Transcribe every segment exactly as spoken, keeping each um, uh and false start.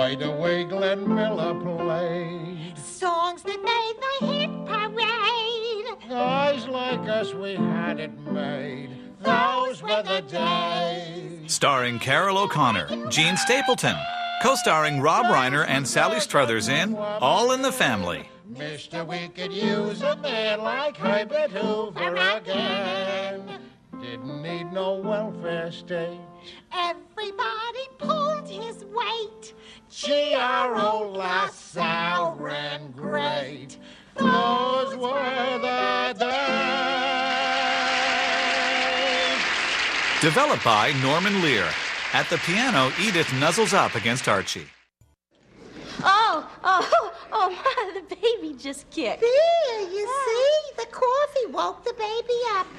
Right away Glenn Miller played songs that made the hit parade. Guys like us, we had it made. Those were the days. Starring Carol O'Connor, Gene Stapleton. Co-starring Rob Reiner and Sally Struthers in All in the Family. Mister We could use a man like Herbert Hoover again. Didn't need no welfare state. Everybody pulled his weight. Gee, our old La Salle ran great. Those were the days. Developed by Norman Lear. At the piano, Edith nuzzles up against Archie. Oh, oh, oh, my, the baby just kicked. There, you see? The coffee woke the baby up.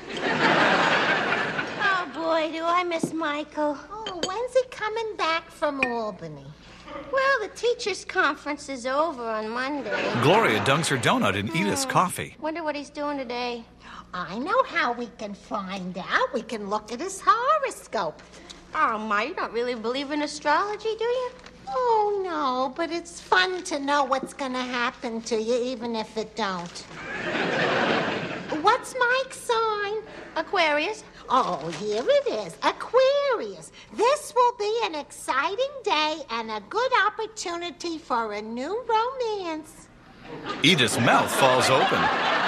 Oh, boy, do I miss Michael. Oh, when's he coming back from Albany? Well, the teachers' conference is over on Monday. Gloria dunks her donut in Edith's coffee. Wonder what he's doing today. I know how we can find out. We can look at his horoscope. Oh, Ma, you don't really believe in astrology, do you? Oh, no, but it's fun to know what's going to happen to you, even if it don't. What's Mike's sign? Aquarius. Oh, here it is, Aquarius. This will be an exciting day and a good opportunity for a new romance. Edith's mouth falls open.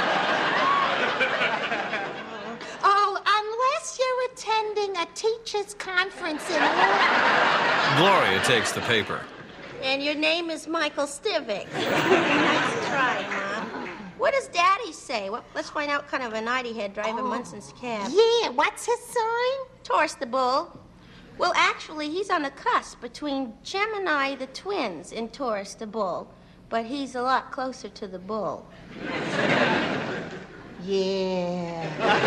Oh, unless you're attending a teacher's conference in Albany. Gloria takes the paper. And your name is Michael Stivic. Nice try, Mom. What does Daddy say? Well, let's find out what kind of a night he had driving oh. Munson's cab. Yeah, what's his sign? Taurus the Bull. Well, actually, he's on the cusp between Gemini the twins and Taurus the Bull. But he's a lot closer to the bull. Yeah.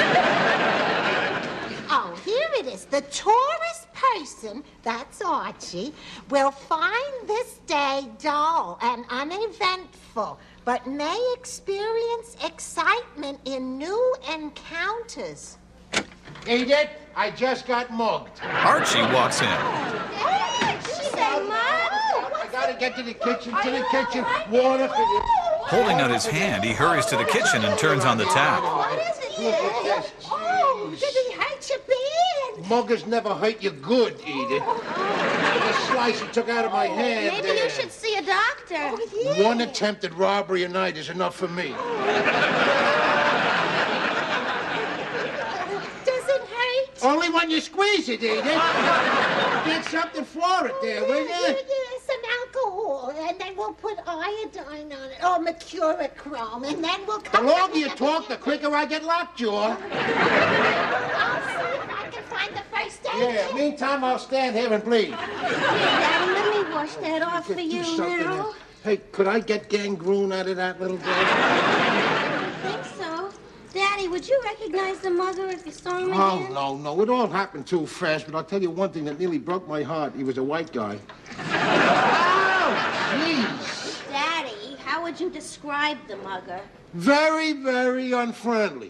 Oh, here it is. The Taurus person, that's Archie, will find this day dull and uneventful, but may experience excitement in new encounters. Edith, I just got mugged. Archie walks in. Hey, did you say Mom? I gotta get to the kitchen, to the kitchen. Water for you. Holding out his hand, he hurries to the kitchen and turns on the tap. What is it, Look Dad? at this. Oh, did he hurt you bad? Muggers never hurt you good, Edith. The slice he took out of my hand. Maybe there. you should see a doctor. Oh, yeah. One attempted robbery a night is enough for me. Does it hurt? Only when you squeeze it, Edith. Get something for it there, will Yeah, you? yeah, some alcohol, and then we'll put iodine on it, or mercurochrome, and then we'll The come... longer you talk, the quicker I get lockjaw. I'll see if I can find the first aid Yeah, kit. meantime, I'll stand here and bleed. Daddy, let me wash that off for Do you something now. else. Hey, could I get gangrene out of that little girl? I think so. Daddy, would you recognize the mother if you saw him Oh, again? no, no. It all happened too fast, but I'll tell you one thing that nearly broke my heart. He was a white guy. Oh, jeez. Daddy, how would you describe the mugger? Very, very unfriendly.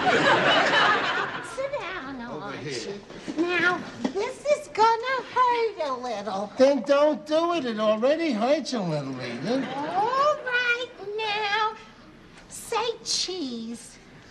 Sit down, Archie. Now, this is gonna hurt a little. Then don't do it. It already hurts a little, Edith. All right, now, say cheese.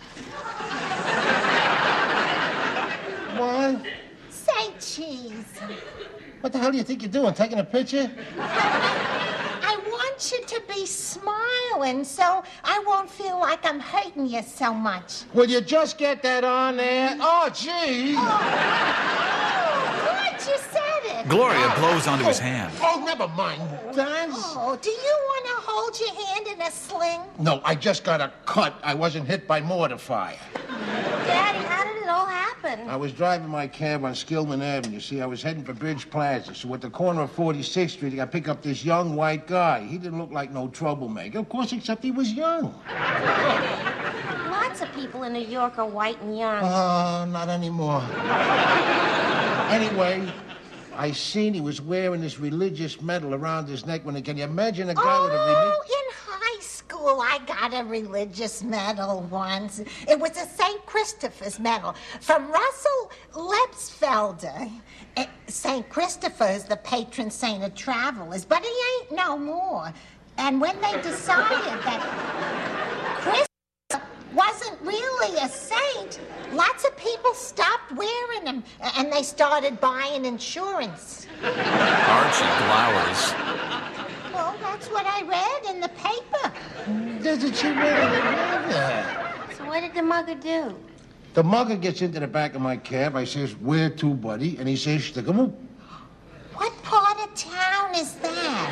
What? Say cheese. What the hell do you think you're doing? Taking a picture? I want you to be smiling so I won't feel like I'm hurting you so much. Will you just get that on there? Oh, gee. Oh, good, you said it. Gloria blows onto his hand. Oh, never mind. That's... Oh, do you want to hold your hand in a sling? No, I just got a cut. I wasn't hit by mortar fire. Daddy, how did it all happen? I was driving my cab on Skillman Avenue. You see, I was heading for Bridge Plaza. So at the corner of forty-sixth Street, I picked up this young white guy. He didn't look like no troublemaker, of course, except he was young. Lots of people in New York are white and young. Oh, not anymore. Anyway, I seen he was wearing this religious medal around his neck. When can you imagine a guy Oh, with a religious... in high school, I got a religious medal once. It was a Saint Christopher's medal from Russell Lepsfelder. Eh, Saint Christopher's the patron saint of travelers, but he ain't no more. And when they decided that Christopher wasn't really a saint, lots of people stopped wearing them, and they started buying insurance. Archie glowers. Well, that's what I read in the paper. Doesn't she really believe that? So what did the mugger do? The mugger gets into the back of my cab. I says, "Where to, buddy?" And he says, "Stick-em-oop." What part of town is that?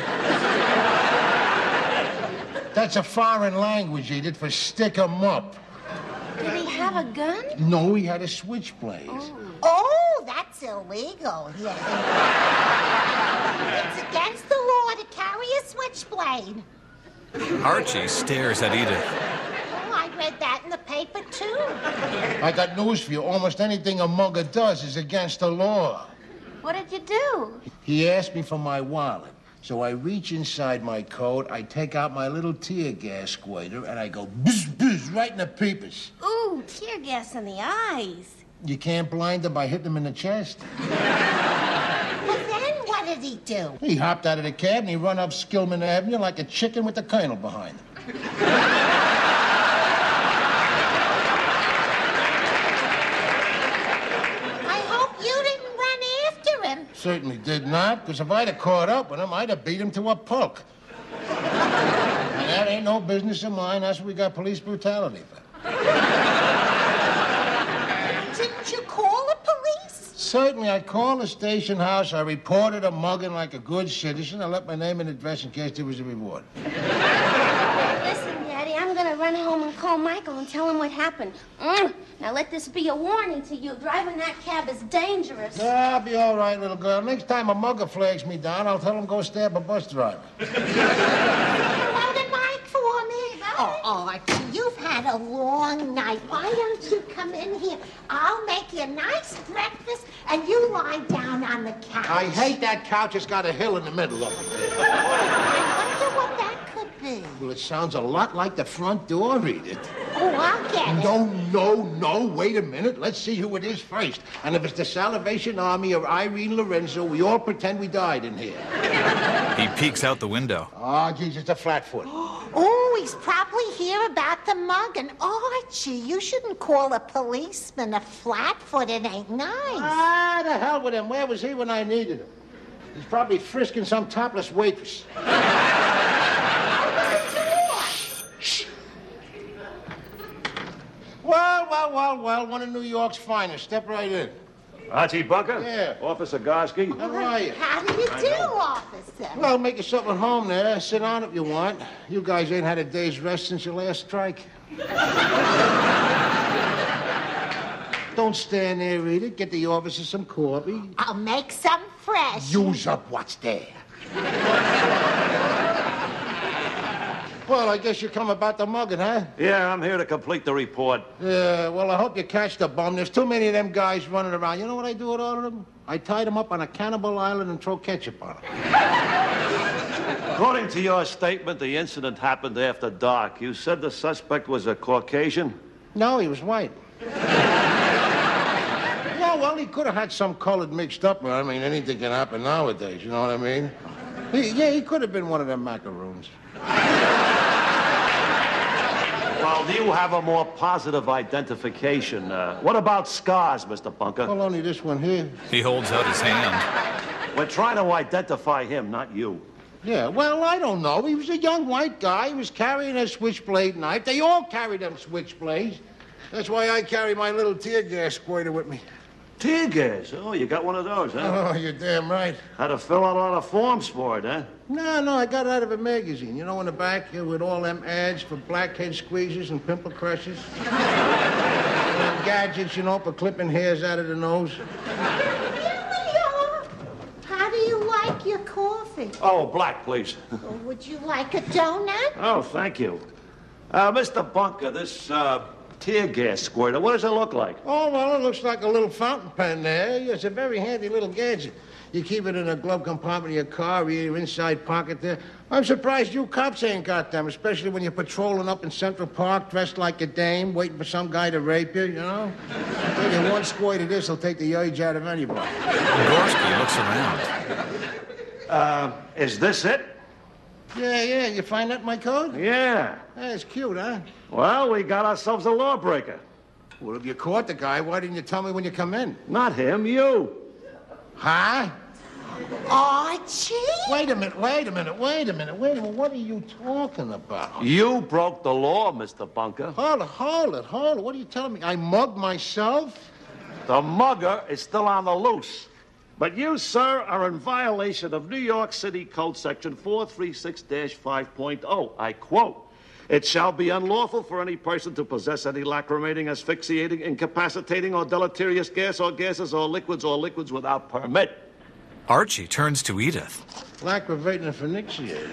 That's a foreign language, Edith, for stick 'em up. Did he have a gun? No, he had a switchblade. Oh, that's illegal. Yeah. It's against the law to carry a switchblade. Archie stares at Edith. Oh, I read that in the paper, too. I got news for you. Almost anything a mugger does is against the law. What did you do? He asked me for my wallet. So I reach inside my coat, I take out my little tear gas squirter, and I go bzz, bzz, right in the peepers. Ooh, tear gas in the eyes. You can't blind him by hitting him in the chest. But then what did he do? He hopped out of the cab and he run up Skillman Avenue like a chicken with the colonel behind him. I hope you didn't run after him. Certainly did not, because if I'd have caught up with him, I'd have beat him to a pulp. And that ain't no business of mine. That's what we got police brutality for. Didn't you call the police? Certainly, I called the station house. I reported a mugging like a good citizen. I left my name and address in case there was a reward. Listen, Daddy, I'm gonna run home and call Michael and tell him what happened. Mm. Now let this be a warning to you. Driving that cab is dangerous. I'll be all right, little girl. Next time a mugger flags me down, I'll tell him go stab a bus driver. Hello to Mike for me. Oh, Archie, you've had a long night. Why don't you come in here? I'll make you a nice breakfast, and you lie down on the couch. I hate that couch. It's got a hill in the middle of it. I wonder what that could be. Well, it sounds a lot like the front door, Edith. Oh, I'll get it. No, no, no. Wait a minute. Let's see who it is first. And if it's the Salvation Army or Irene Lorenzo, we all pretend we died in here. He peeks out the window. Oh, geez, it's a flatfoot. Oh, he's probably here about the mug. And Archie, you shouldn't call a policeman a flatfoot. It ain't nice. Ah, the hell with him. Where was he when I needed him? He's probably frisking some topless waitress. Shh. Well, well, well, well, one of New York's finest. Step right in. Archie Bunker? Yeah. Officer Gorsky? How are you? How do you do, officer? Well, make yourself at home there. Sit down if you want. You guys ain't had a day's rest since your last strike. Don't stand there, Edith. Get the officer some coffee. I'll make some fresh. Use up what's there. Well, I guess you come about the mugging, huh? Yeah, I'm here to complete the report. Yeah, well, I hope you catch the bum. There's too many of them guys running around. You know what I do with all of them? I tie them up on a cannibal island and throw ketchup on them. According to your statement, the incident happened after dark. You said the suspect was a Caucasian? No, he was white. Yeah, well, he could have had some colored mixed up. I mean, anything can happen nowadays, you know what I mean? He, yeah, he could have been one of them macaroons. Well, do you have a more positive identification? Uh, what about scars, Mister Bunker? Well, only this one here. He holds out his hand. We're trying to identify him, not you. Yeah, well, I don't know. He was a young white guy. He was carrying a switchblade knife. They all carry them switchblades. That's why I carry my little tear gas squirter with me. Tear gas? Oh, you got one of those, huh? Oh, you're damn right. Had to fill out all the forms for it, huh? No, no, I got it out of a magazine. You know, in the back here with all them ads for blackhead squeezers and pimple crushers. And gadgets, you know, for clipping hairs out of the nose. How do you like your coffee? Oh, black, please. Or would you like a donut? Oh, thank you. Uh, Mister Bunker, this, uh, tear gas squirter, what does it look like? Oh, well, it looks like a little fountain pen there. It's a very handy little gadget. You keep it in a glove compartment of your car or your inside pocket there. I'm surprised you cops ain't got them, especially when you're patrolling up in Central Park dressed like a dame, waiting for some guy to rape you, you know? I tell you, one squirt of this will take the urge out of anybody. Gorski looks around. Uh, is this it? Yeah, yeah, you find that in my code? Yeah. That's cute, huh? Well, we got ourselves a lawbreaker. Well, if you caught the guy, why didn't you tell me when you come in? Not him, you. Huh? Archie? Wait a minute, wait a minute, wait a minute, wait a minute. What are you talking about? You broke the law, Mister Bunker. Hold it, hold it, hold it. What are you telling me? I mugged myself? The mugger is still on the loose. But you, sir, are in violation of New York City Code Section four thirty-six dash five point oh. I quote, "It shall be unlawful for any person to possess any lacrimating, asphyxiating, incapacitating, or deleterious gas or gases or liquids or liquids without permit." Archie turns to Edith. Lactivating and phoenixiating.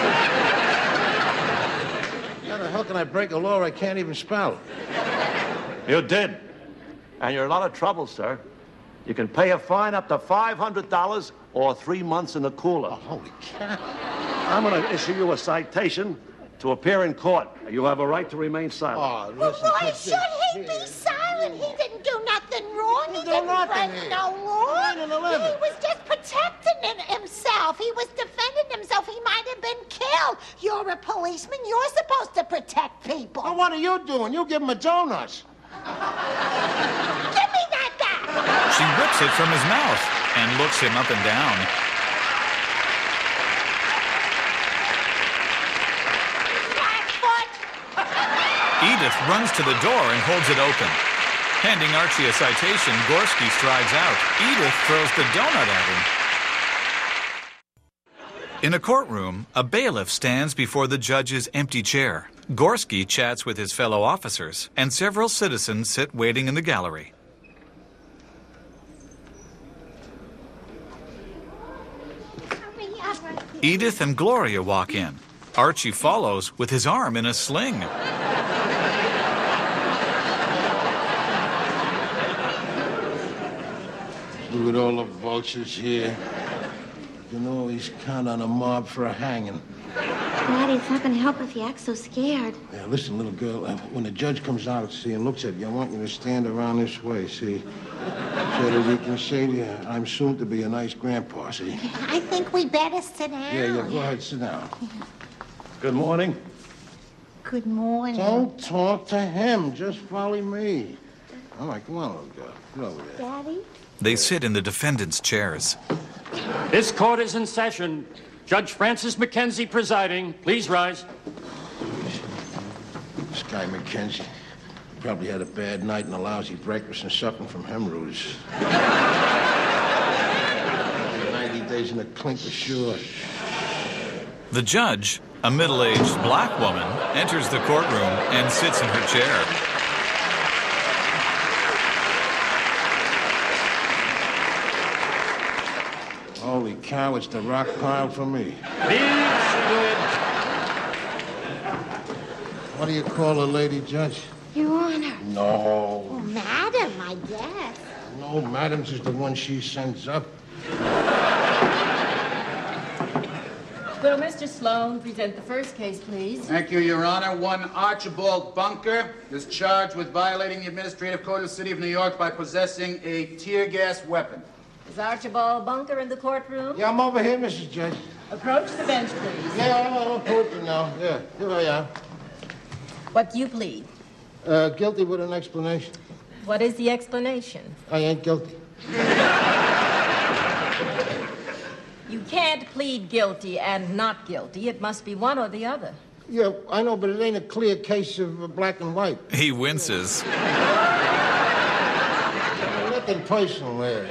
How the hell can I break a law I can't even spell? You did. And you're in a lot of trouble, sir. You can pay a fine up to five hundred dollars or three months in the cooler. Oh, holy cow. I'm going to issue you a citation to appear in court. You have a right to remain silent. Oh, Well, listen, why this- should he be silent? He didn't do nothing wrong. He, He did didn't nothing break here. no law. nine and eleven. He was just protecting him- himself. He was defending himself. He might have been killed. You're a policeman. You're supposed to protect people. Well, what are you doing? You give him a donut. Give me that back. She rips it from his mouth and looks him up and down. Blackfoot. Edith runs to the door and holds it open. Handing Archie a citation, Gorski strides out. Edith throws the donut at him. In a courtroom, a bailiff stands before the judge's empty chair. Gorski chats with his fellow officers, and several citizens sit waiting in the gallery. Hurry up. Edith and Gloria walk in. Archie follows with his arm in a sling. Look at all the vultures here. You know he's count on a mob for a hanging. Daddy, it's not going to help if you act so scared. Yeah, listen, little girl, uh, when the judge comes out, see, and looks at you, I want you to stand around this way, see? So that he can say to you, I'm soon to be a nice grandpa, see? I think we better sit down. Yeah, yeah, go ahead, sit down. Good morning. Good morning. Don't talk to him, just follow me. All right, come on, little girl. Get over there. Daddy? They sit in the defendants' chairs. This court is in session. Judge Francis McKenzie presiding. Please rise. This guy, McKenzie, probably had a bad night and a lousy breakfast and suffering from hemorrhoids. ninety days in the clink for sure. The judge, a middle-aged black woman, enters the courtroom and sits in her chair. Holy cow, it's the rock pile for me. Please sit. What do you call a lady judge? Your Honor. No. Oh, madam, I guess. No, madam's is the one she sends up. Will Mister Sloan present the first case, please? Thank you, Your Honor. One Archibald Bunker is charged with violating the Administrative Code of the City of New York by possessing a tear gas weapon. Is Archibald Bunker in the courtroom? Yeah, I'm over here, Missus Judge. Approach the bench, please. Yeah, I'll approach you now. Yeah, here I am. What do you plead? Uh, guilty with an explanation. What is the explanation? I ain't guilty. You can't plead guilty and not guilty. It must be one or the other. Yeah, I know, but it ain't a clear case of uh, black and white. He winces. Nothing personal there.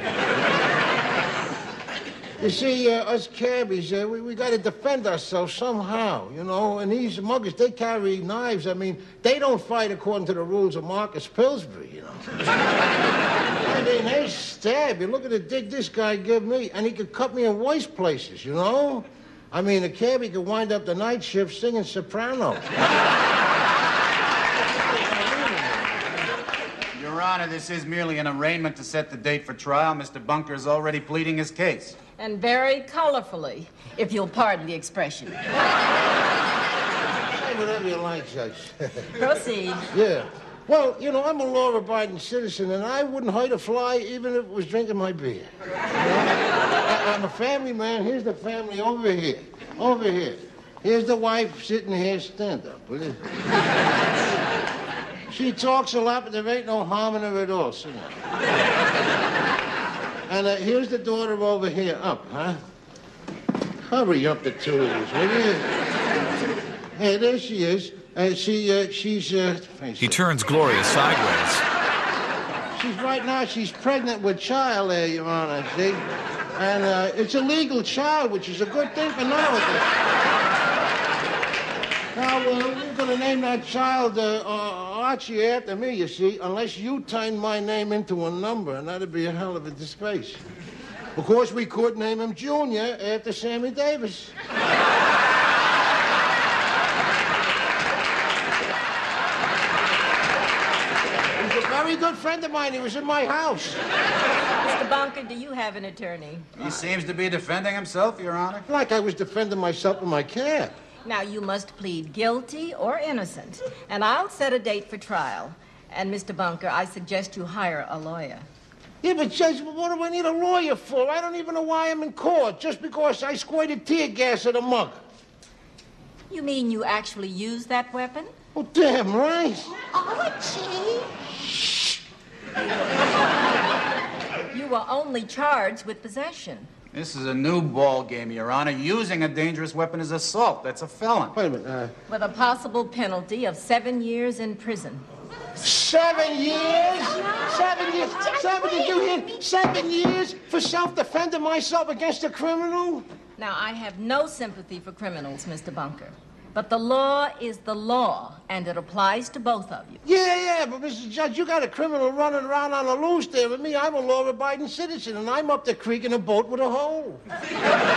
You see, uh, us cabbies, uh, we, we got to defend ourselves somehow, you know, and these muggers, they carry knives. I mean, they don't fight according to the rules of Marcus Pillsbury, you know. I mean, they stab you. Look at the dig this guy give me, and he could cut me in worse places, you know. I mean, a cabbie could wind up the night shift singing soprano. Your Your Honor, this is merely an arraignment to set the date for trial. Mister Bunker is already pleading his case. And very colorfully, if you'll pardon the expression. Say whatever you like, Judge. Proceed. Yeah. Well, you know, I'm a law-abiding citizen, and I wouldn't hurt a fly even if it was drinking my beer. You know? I- I'm a family man. Here's the family over here. Over here. Here's the wife sitting here. Stand up, will you? She talks a lot, but there ain't no harm in her at all. Sit down. And uh, here's the daughter over here. Up, huh? Hurry up, the two of you, will you? Hey, there she is. Uh, she, uh, she's, uh... He turns Gloria sideways. She's right now, she's pregnant with child there, Your Honor, see? And uh, it's a legal child, which is a good thing for nowadays. Now, uh, we're going to name that child uh, uh, Archie after me, you see, unless you turn my name into a number, and that'd be a hell of a disgrace. Of course, we could name him Junior after Sammy Davis. Very good friend of mine. He was in my house. Mister Bunker, do you have an attorney? He seems to be defending himself, Your Honor. Like I was defending myself in my cab. Now, you must plead guilty or innocent, and I'll set a date for trial. And, Mister Bunker, I suggest you hire a lawyer. Yeah, but Judge, what do I need a lawyer for? I don't even know why I'm in court, just because I squirted tear gas at a mug. You mean you actually used that weapon? Oh, damn right. Archie! You were only charged with possession. This is a new ball game, Your Honor. Using a dangerous weapon is assault. That's a felon. Wait a minute. Uh, With a possible penalty of seven years in prison. seven years? Seven years? Seven, did you hear? Seven years for self-defending myself against a criminal? Now, I have no sympathy for criminals, Mister Bunker. But the law is the law, and it applies to both of you. Yeah, yeah, but Mister Judge, you got a criminal running around on the loose there with me. I'm a law-abiding citizen, and I'm up the creek in a boat with a hole. It's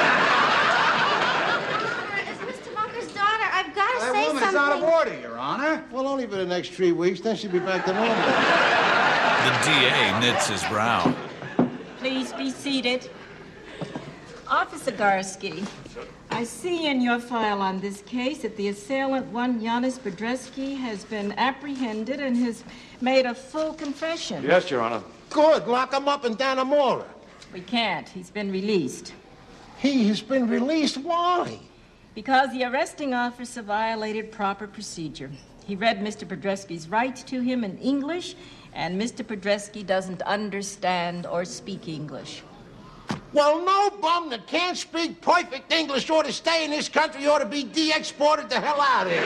Mister Bunker's daughter. I've got to That say woman's something. out of order, Your Honor. Well, only for the next three weeks, then she'll be back to normal. The D A knits his brow. Please be seated. Officer Garsky, I see in your file on this case that the assailant, one Yanis Bedreski, has been apprehended and has made a full confession. Yes, Your Honor. Good, lock him up in Dannemora. We can't. He's been released. He has been released. Why? Because the arresting officer violated proper procedure. He read Mister Bedreski's rights to him in English, and Mister Bedreski doesn't understand or speak English. Well, no bum that can't speak perfect English ought to stay in this country, ought to be de-exported the hell out of here.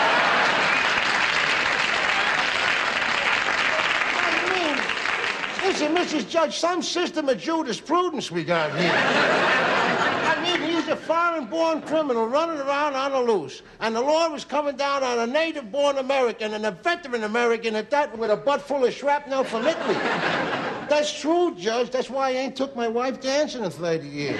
I mean, listen, Missus Judge, some system of jurisprudence we got here. I mean, he's a foreign-born criminal running around on the loose, and the law was coming down on a native-born American and a veteran American at that with a butt full of shrapnel from Italy. That's true, Judge. That's why I ain't took my wife dancing in thirty years.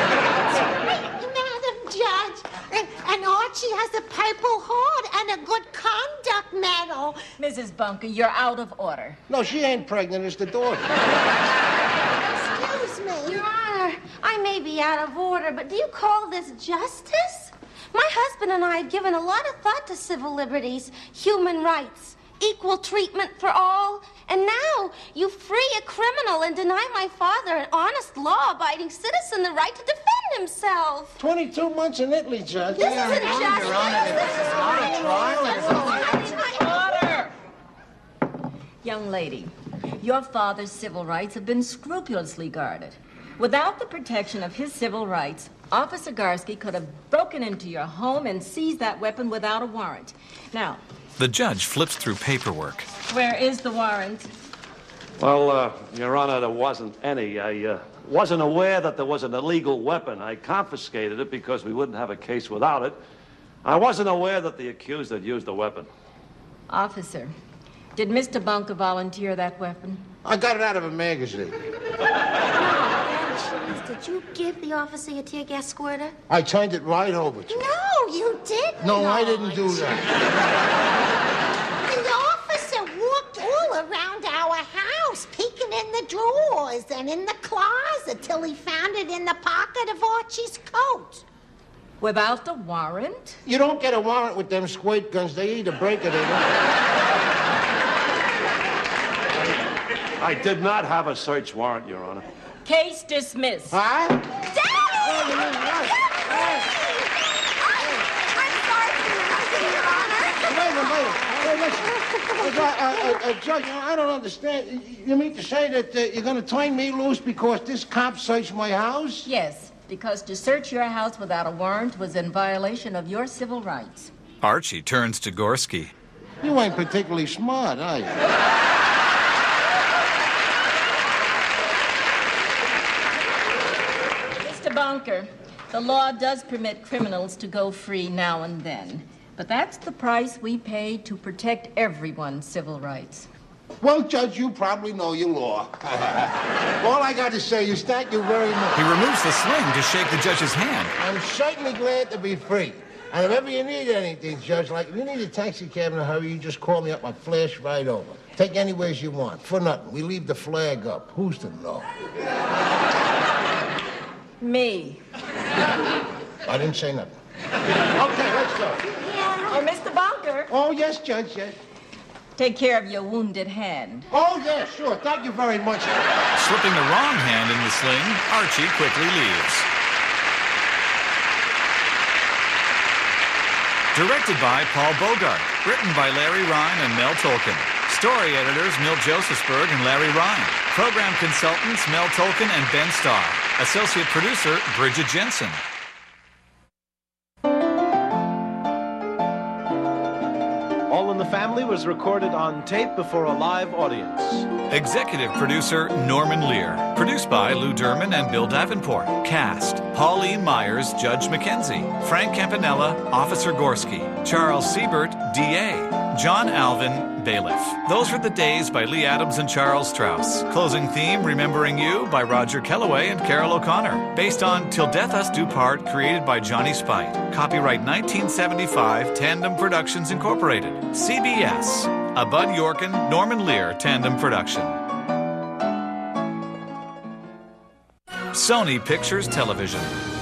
Madam Judge, and, and Archie has a Purple Heart and a Good Conduct Medal. Missus Bunker, you're out of order. No, she ain't pregnant. It's the daughter. Excuse me. Your Honor, I may be out of order, but do you call this justice? My husband and I have given a lot of thought to civil liberties, human rights, equal treatment for all, and now you free a criminal and deny my father, an honest, law-abiding citizen, the right to defend himself. twenty-two months in Italy, Judge. This isn't justice. Your Honor, This is not a trial. Order! Young lady, your father's civil rights have been scrupulously guarded. Without the protection of his civil rights, Officer Garsky could have broken into your home and seized that weapon without a warrant. Now, The judge flips through paperwork. where is the warrant? Well, uh, Your Honor, there wasn't any. I uh, wasn't aware that there was an illegal weapon. I confiscated it because we wouldn't have a case without it. I wasn't aware that the accused had used the weapon. Officer, did Mister Bunker volunteer that weapon? I got it out of a magazine. Did you give the officer a tear gas squirter? I turned it right over to him. No, you didn't. No, I didn't do that. The officer walked all around our the drawers and in the closet till he found it in the pocket of Archie's coat. Without the warrant? You don't get a warrant with them squirt guns. They either break it or not. I did not have a search warrant, Your Honor. Case dismissed. Huh? Daddy! Oh, you mean what? I'm sorry for interrupting, Your Honor. Wait a minute, wait a minute. Hey, listen. Uh, uh, uh, uh, Judge, I don't understand. You mean to say that uh, you're going to turn me loose because this cop searched my house? Yes, because to search your house without a warrant was in violation of your civil rights. Archie turns to Gorski. You ain't particularly smart, are you? Mister Bunker, the law does permit criminals to go free now and then. But that's the price we pay to protect everyone's civil rights. Well, Judge, you probably know your law. All I got to say is thank you very much. He removes the sling to shake the judge's hand. I'm certainly glad to be free. And if ever you need anything, Judge, like if you need a taxi cab in a hurry, you just call me up. I'll flash right over. Take anywheres you want. For nothing. We leave the flag up. Who's to know? Me. I didn't say nothing. Okay, let's go. Oh, Mister Bunker, Oh, yes, Judge, yes. take care of your wounded hand. Oh, yeah, sure. Thank you very much. Slipping the wrong hand in the sling, Archie quickly leaves. Directed by Paul Bogart. Written by Larry Ryan and Mel Tolkien. Story editors Milt Josephsberg and Larry Ryan. Program consultants Mel Tolkien and Ben Starr. Associate producer Bridget Jensen. All in the Family was recorded on tape before a live audience. Executive producer Norman Lear. Produced by Lou Derman and Bill Davenport. Cast: Pauline Myers, Judge Mackenzie. Frank Campanella, Officer Gorski. Charles Siebert, D A. John Alvin, Bailiff. Those Were the Days by Lee Adams and Charles Strauss. Closing theme, Remembering You by Roger Kellaway and Carol O'Connor. Based on Till Death Us Do Part, created by Johnny Spite. Copyright nineteen seventy-five, Tandem Productions Incorporated. C B S. A Bud Yorkin, Norman Lear Tandem production. Sony Pictures Television.